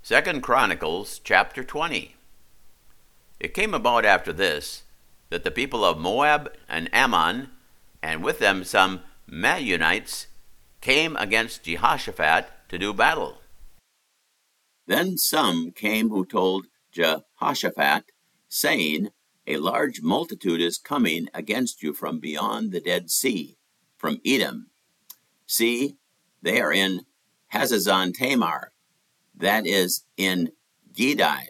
2 Chronicles chapter 20. It came about after this that the people of Moab and Ammon, and with them some Maonites, came against Jehoshaphat to do battle. Then some came who told Jehoshaphat, saying, A large multitude is coming against you from beyond the Dead Sea, from Edom. See, they are in Hazazon Tamar, that is in Gedi.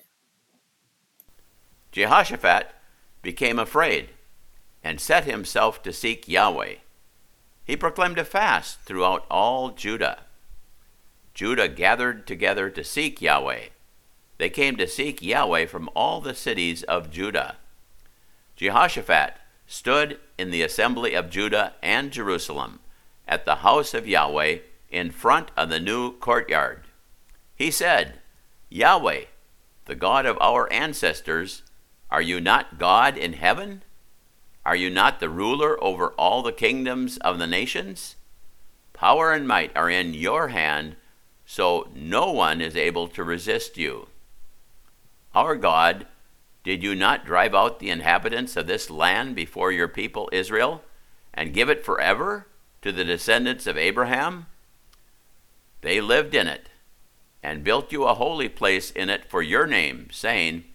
Jehoshaphat became afraid and set himself to seek Yahweh. He proclaimed a fast throughout all Judah. Judah gathered together to seek Yahweh. They came to seek Yahweh from all the cities of Judah. Jehoshaphat stood in the assembly of Judah and Jerusalem at the house of Yahweh in front of the new courtyard. He said, Yahweh, the God of our ancestors, are you not God in heaven? Are you not the ruler over all the kingdoms of the nations? Power and might are in your hand, so no one is able to resist you. Our God, did you not drive out the inhabitants of this land before your people Israel, and give it forever to the descendants of Abraham? They lived in it, and built you a holy place in it for your name, saying,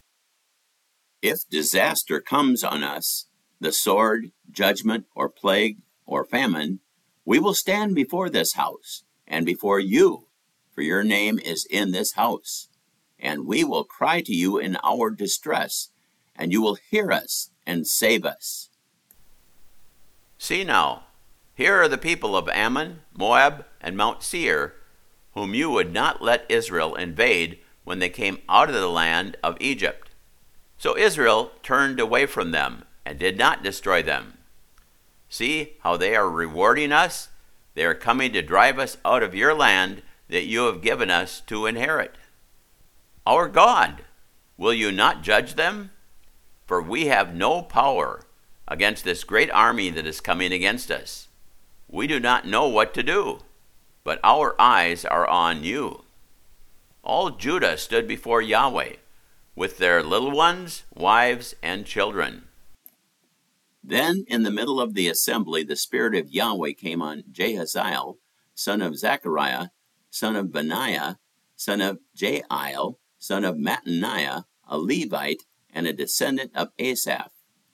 If disaster comes on us, the sword, judgment, or plague, or famine, we will stand before this house, and before you, for your name is in this house. And we will cry to you in our distress, and you will hear us and save us. See now, here are the people of Ammon, Moab, and Mount Seir, whom you would not let Israel invade when they came out of the land of Egypt. So Israel turned away from them and did not destroy them. See how they are rewarding us? They are coming to drive us out of your land that you have given us to inherit. Our God, will you not judge them? For we have no power against this great army that is coming against us. We do not know what to do, but our eyes are on you. All Judah stood before Yahweh, with their little ones, wives, and children. Then in the middle of the assembly the Spirit of Yahweh came on Jahaziel, son of Zechariah, son of Benaiah, son of Jael, son of Mattaniah, a Levite, and a descendant of Asaph.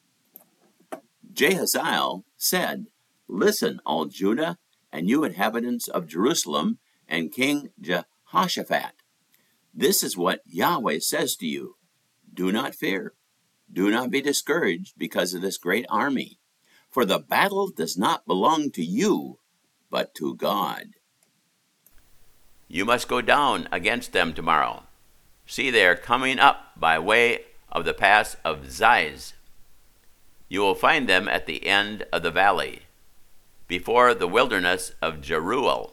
Jahaziel said, Listen, all Judah, and you inhabitants of Jerusalem, and King Jehoshaphat. This is what Yahweh says to you. Do not fear. Do not be discouraged because of this great army. For the battle does not belong to you, but to God. You must go down against them tomorrow. See, they are coming up by way of the pass of Ziz. You will find them at the end of the valley, before the wilderness of Jeruel.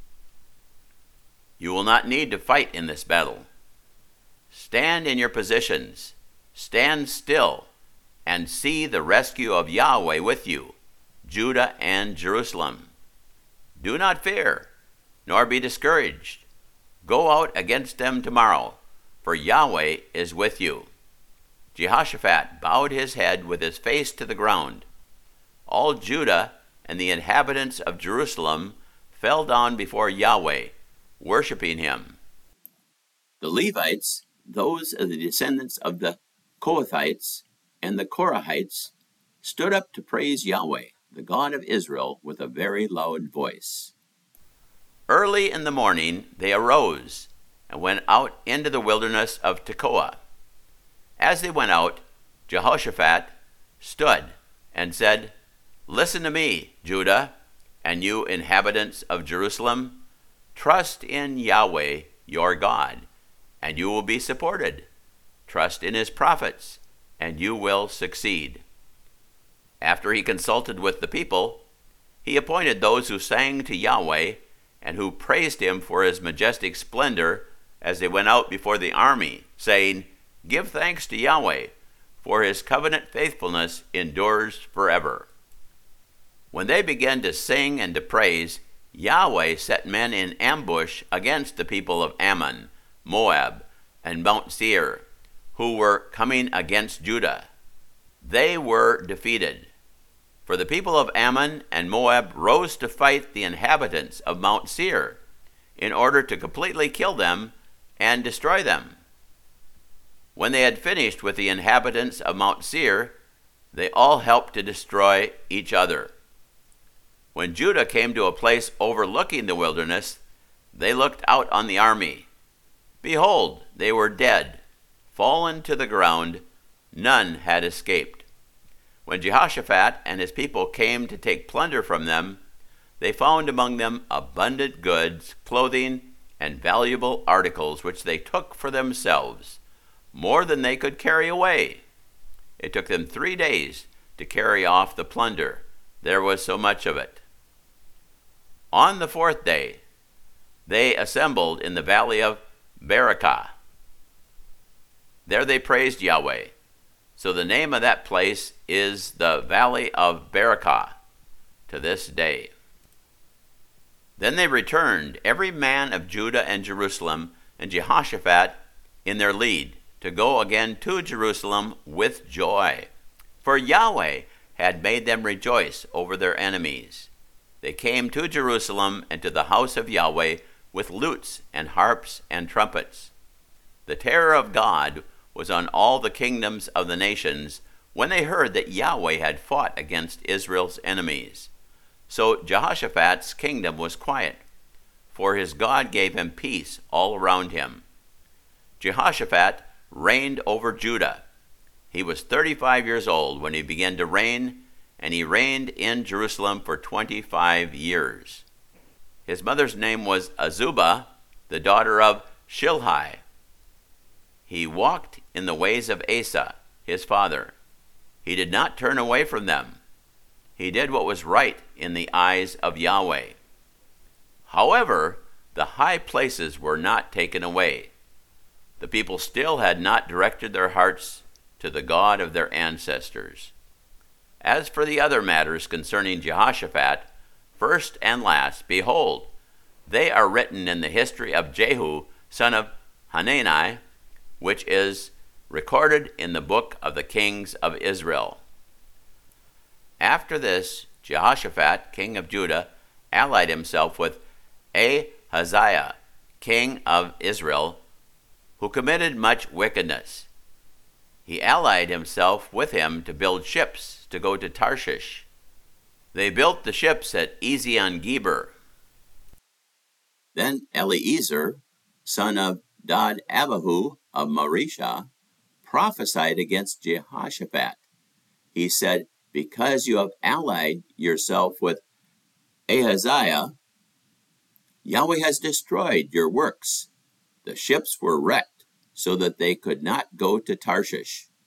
You will not need to fight in this battle. Stand in your positions, stand still, and see the rescue of Yahweh with you, Judah and Jerusalem. Do not fear, nor be discouraged. Go out against them tomorrow, for Yahweh is with you. Jehoshaphat bowed his head with his face to the ground. All Judah and the inhabitants of Jerusalem fell down before Yahweh, worshiping him. The Levites, those of the descendants of the Kohathites and the Korahites, stood up to praise Yahweh, the God of Israel, with a very loud voice. Early in the morning they arose and went out into the wilderness of Tekoa. As they went out, Jehoshaphat stood and said, Listen to me, Judah, and you inhabitants of Jerusalem. Trust in Yahweh your God, and you will be supported. Trust in his prophets, and you will succeed. After he consulted with the people, he appointed those who sang to Yahweh and who praised him for his majestic splendor as they went out before the army, saying, Give thanks to Yahweh, for his covenant faithfulness endures forever. When they began to sing and to praise, Yahweh set men in ambush against the people of Ammon, Moab, and Mount Seir, who were coming against Judah. They were defeated. For the people of Ammon and Moab rose to fight the inhabitants of Mount Seir in order to completely kill them and destroy them. When they had finished with the inhabitants of Mount Seir, they all helped to destroy each other. When Judah came to a place overlooking the wilderness, they looked out on the army. Behold, they were dead, fallen to the ground. None had escaped. When Jehoshaphat and his people came to take plunder from them, they found among them abundant goods, clothing, and valuable articles, which they took for themselves, more than they could carry away. It took them 3 days to carry off the plunder. There was so much of it. On the 4th day, they assembled in the valley of Berakah. There they praised Yahweh. So the name of that place is the Valley of Berakah to this day. Then they returned, every man of Judah and Jerusalem, and Jehoshaphat in their lead, to go again to Jerusalem with joy. For Yahweh had made them rejoice over their enemies. They came to Jerusalem and to the house of Yahweh with lutes and harps and trumpets. The terror of God was on all the kingdoms of the nations when they heard that Yahweh had fought against Israel's enemies. So Jehoshaphat's kingdom was quiet, for his God gave him peace all around him. Jehoshaphat reigned over Judah. He was 35 years old when he began to reign, and he reigned in Jerusalem for 25 years. His mother's name was Azubah, the daughter of Shilhi. He walked in the ways of Asa, his father. He did not turn away from them. He did what was right in the eyes of Yahweh. However, the high places were not taken away. The people still had not directed their hearts to the God of their ancestors. As for the other matters concerning Jehoshaphat, first and last, behold, they are written in the history of Jehu, son of Hanani, which is recorded in the book of the kings of Israel. After this, Jehoshaphat, king of Judah, allied himself with Ahaziah, king of Israel, who committed much wickedness. He allied himself with him to build ships to go to Tarshish. They built the ships at Ezion-Geber. Then Eliezer, son of Dod-Abihu of Mareshah, prophesied against Jehoshaphat. He said, because you have allied yourself with Ahaziah, Yahweh has destroyed your works. The ships were wrecked so that they could not go to Tarshish.